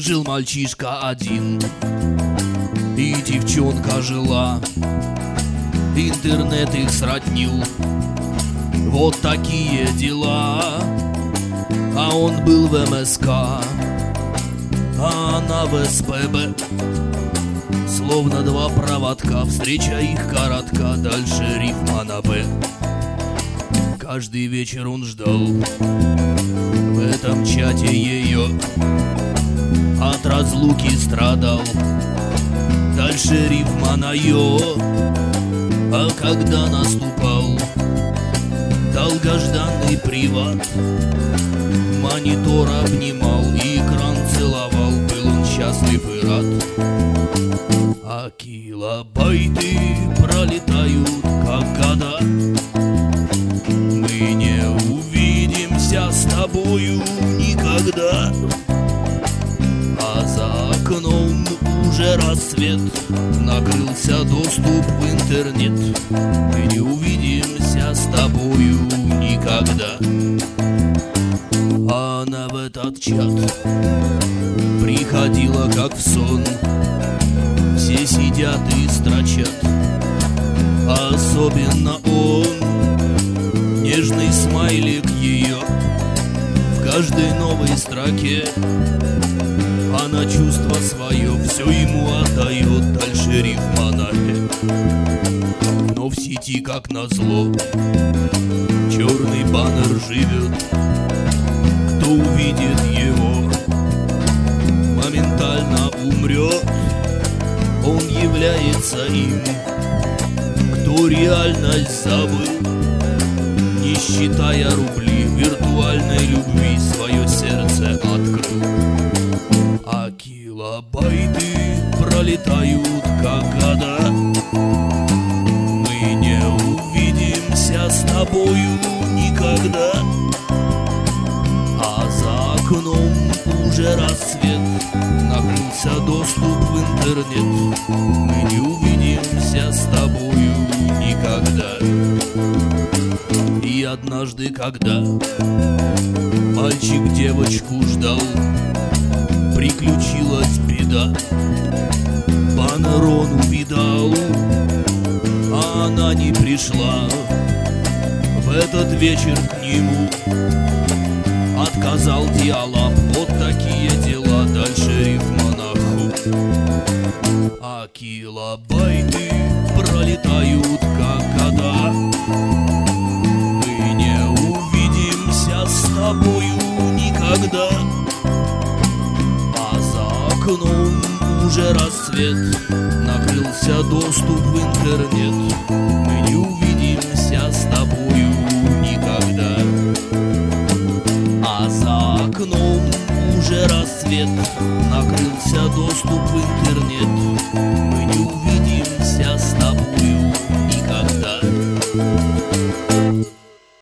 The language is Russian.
Жил мальчишка один, и девчонка жила. Интернет их сроднил, вот такие дела. А он был в МСК, а она в СПБ. Словно два проводка, встреча их коротка, дальше рифма на «П». Каждый вечер он ждал в этом чате ее, от разлуки страдал, дальше рифма на «ё». А когда наступал долгожданный приват, монитор обнимал и экран целовал, был он счастлив и рад. А килобайты пролетают, как года. Мы не увидимся с тобою никогда. А за окном уже рассвет, накрылся доступ в интернет. Мы не увидимся с тобою никогда. А она в этот чат приходила как в сон. Все сидят и строчат, особенно он. Нежный смайлик ее в каждой новой строке. Она чувство свое все ему отдает, дальше рифма на «э». Но в сети, как назло, черный баннер живет. Кто увидит его, моментально умрет. Он является им, кто реальность забыл, не считая рубли, виртуальной любви свое сердце открыл. А килобайты пролетают, как года. Мы не увидимся с тобою никогда. А за окном уже рассвет, накрылся доступ в интернет. Мы не увидимся с тобою никогда. И однажды, когда мальчик девочку ждал, приключилась беда. Баннер он увидал, а она не пришла. В этот вечер к нему отказал диалаб. Вот такие дела, дальше рифма на «ху». А килобайты пролетают, как года. Мы не увидимся с тобою никогда. А за окном уже рассвет, накрылся доступ в интернет. Мы не увидимся с тобою никогда. А за окном уже рассвет, накрылся доступ в интернет. Мы не увидимся